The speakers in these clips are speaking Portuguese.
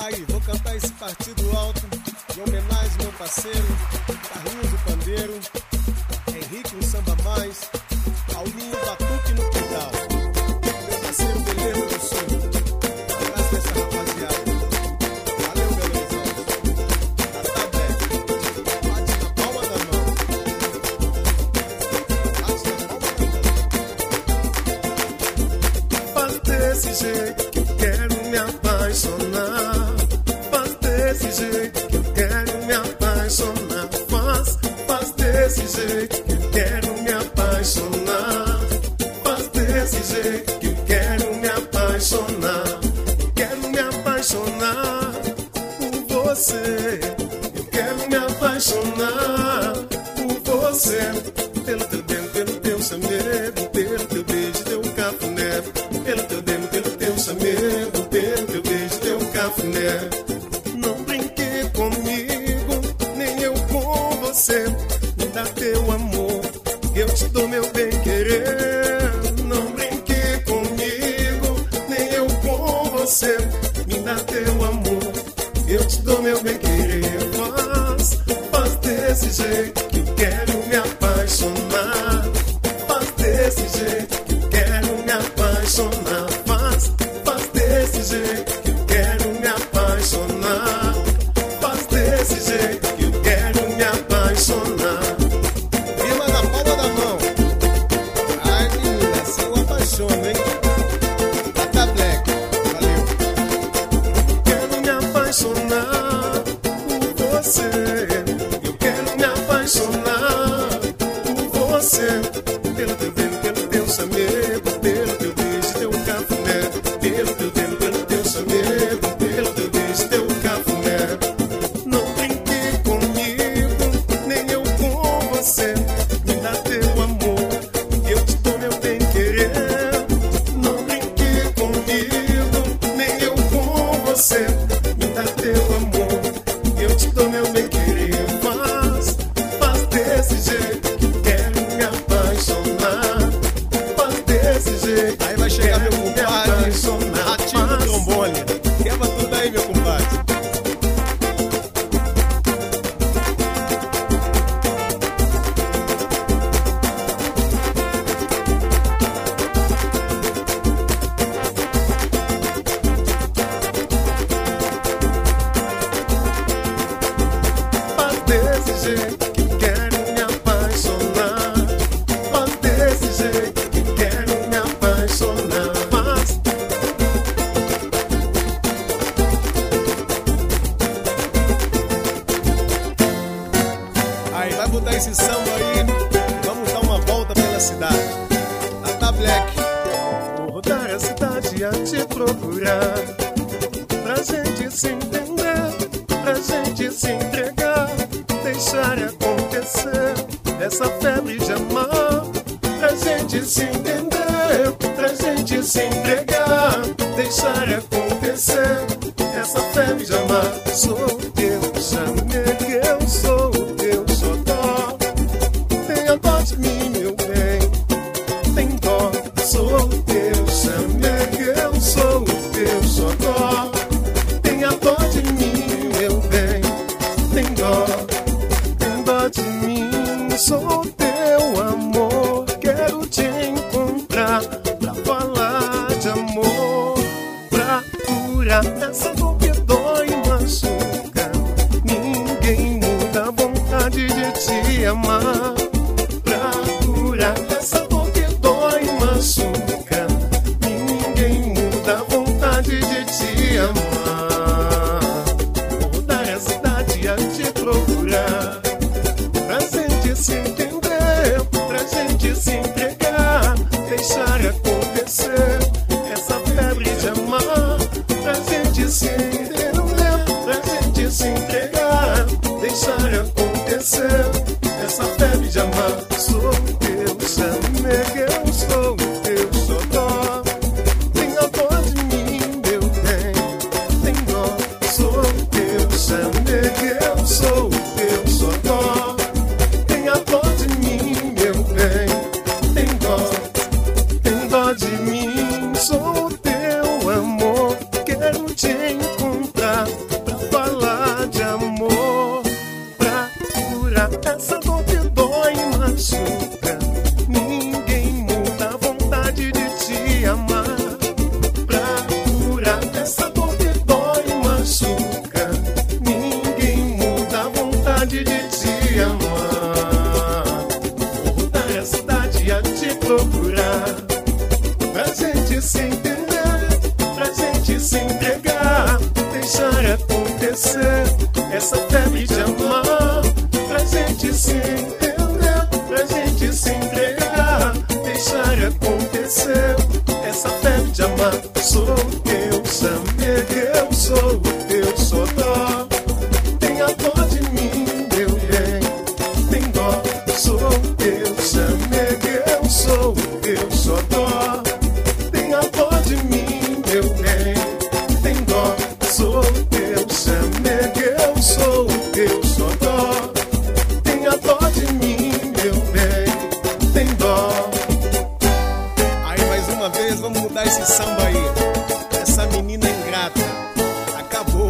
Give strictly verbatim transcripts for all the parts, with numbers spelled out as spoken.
Aí, vou cantar esse partido alto em homenagem ao meu parceiro Carlinhos do Pandeiro, Henrique no Samba Mais, Paulinho Batuque no Quintal, meu parceiro Beleza do Sul. Abraço dessa rapaziada. Valeu, Beleza. Tá bem. Bate na palma da mão. Bate na palma da mão. Faz desse jeito que eu quero me apaixonar. Faz desse jeito que eu quero me apaixonar. Faz, faz desse jeito que eu quero me apaixonar. Faz desse jeito que eu quero me apaixonar. Eu quero me apaixonar por você. Eu quero me apaixonar por você. Pelo teu bem, pelo teu chamego, pelo teu beijo, teu cafuné. Pelo teu bem, pelo teu chamego, pelo teu beijo, teu cafuné. Não brinque comigo, nem eu com você. Me dá teu amor, eu te dou meu bem querer. Não brinque comigo, nem eu com você. Me dá teu amor, eu te dou meu bem querer. Faz, faz desse jeito que eu quero me apaixonar. Faz desse jeito que eu quero me apaixonar. Faz, faz desse jeito que eu quero me apaixonar. Faz desse jeito que eu quero me apaixonar. Firma na palma da mão. Ai, menina, assim eu apaixono, hein? Tata Black, valeu. Quero me apaixonar por você. Eu quero me apaixonar por você. Pelo teu bem, pelo teu chamego, pelo teu beijo, teu cafuné. Pelo teu bem, pelo teu chamego, pelo teu beijo, teu cafuné. Não brinque comigo, nem eu com você. Me dá teu amor, eu te dou meu bem querer. Não brinque comigo, nem eu com você. Me dá teu amor, eu te dou meu bem querer. Faz, faz desse jeito que eu quero me apaixonar. Faz desse jeito. Aí vai chegar meu quero me compadre, apaixonar. Ratinho do Faz. trombone. Quebra tudo aí, meu compadre. Faz desse jeito que eu quero me apaixonar. Faz desse jeito que eu quero me apaixonar. Faz. Aí, vai botar esse samba aí. Vamos dar uma volta pela cidade. Tata Black. Vou rodar a cidade a te procurar. Pra gente se entender, pra gente se entregar. Deixar acontecer essa febre de amar. Pra gente se entender, pra gente se entregar. Deixar acontecer essa febre de amar. Sou teu chamego, eu sou o teu xodó. Tenha dó de mim, meu bem, tem dó. Sou teu chamego, eu sou o teu xodó. Tenha dó de mim, meu bem, tem dó. Tem dó de mim, sou teu amor. Quero te encontrar pra falar de amor, pra curar essa dor que dói e machuca. Ninguém muda a vontade de te amar. Pra curar essa dor que dói e machuca. Ninguém muda a vontade de te amar. Vou rodar a cidade a te procurar. Pra gente se entender, pra gente se entregar. Deixar acontecer essa febre de amar. Pra gente se entender, pra gente se entregar. Deixar acontecer essa febre de amar. Sou teu chamego, eu sou o teu xodó. Tenha dó de mim, meu bem, tem dó. Sou teu chamego, eu sou o teu xodó. Tenha dó de mim, meu bem, tem dó. Tem dó de mim, sou teu amor. Quero te encontrar acontecer essa febre de amar, pra gente se entender, pra gente se entregar, deixar acontecer essa febre de amar. Sou eu, chamei, eu sou eu, sou dó. Tenha dó de mim, meu bem, tem dó. Sou eu, chamei, eu sou eu, sou dó. Tenha dó de mim, meu bem, tem dó. Sou eu, chamei, eu sou eu, sou dó. Tenha dó de mim, meu bem, tem dó. Aí mais uma vez vamos mudar esse samba aí. Essa menina ingrata acabou.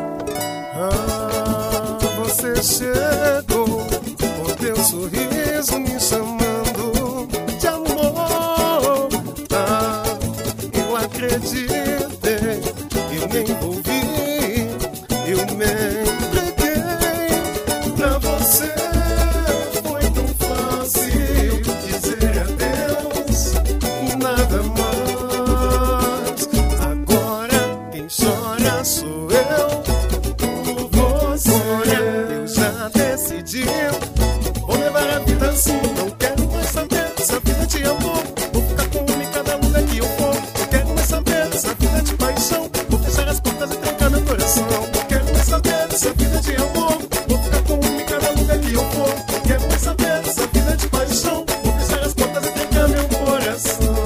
Ah, você chegou com teu sorriso me chamando de amor. Ah, eu acreditei, eu me envolvi, eu me entreguei pra você. Foi tão fácil dizer adeus e nada mais. Agora quem chora sou eu por você. Eu já decidi, vou levar a vida assim. Não quero mais saber dessa vida de amor. Vou ficar com uma em cada lugar que eu for. Não quero mais saber dessa vida de paixão. Vou fechar as portas e trancar meu coração. Não quero mais saber dessa vida de amor. Vou ficar com uma em cada lugar que eu for. Não quero mais saber dessa vida de paixão. Vou fechar as portas e trancar meu coração.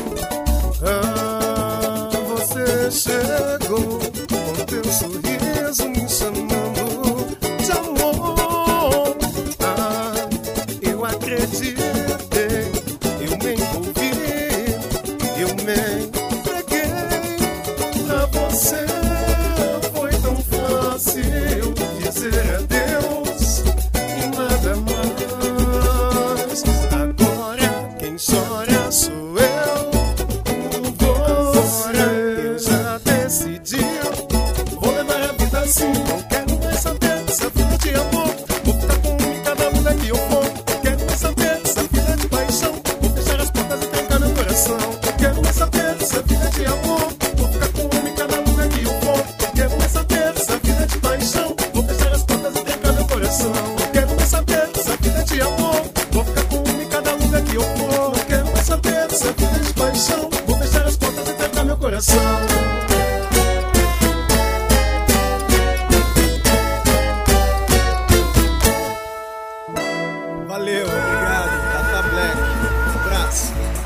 Ah, você chegou com teu sorriso me chamando de amor. Ah, eu acreditei, eu me envolvi, eu me entreguei pra você. Foi tão fácil dizer adeus e nada mais. Agora quem chora sou eu por você. Eu já decidi, vou levar a vida assim. Não quero mais saber dessa vida de amor. Vou ficar com um em cada lugar que eu for. Não quero mais saber dessa vida de paixão. Vou fechar as portas e trancar meu coração. Não quero mais saber dessa vida de amor. Vou ficar com um em cada lugar que eu for. Não quero mais saber dessa vida de paixão. Vou fechar as portas e trancar meu coração. Não quero mais saber dessa vida de amor. Vou ficar com um em cada lugar que eu for. Não quero mais saber dessa vida de paixão. Vou fechar as portas e trancar meu coração. Valeu, obrigado. Tata Black. Um abraço.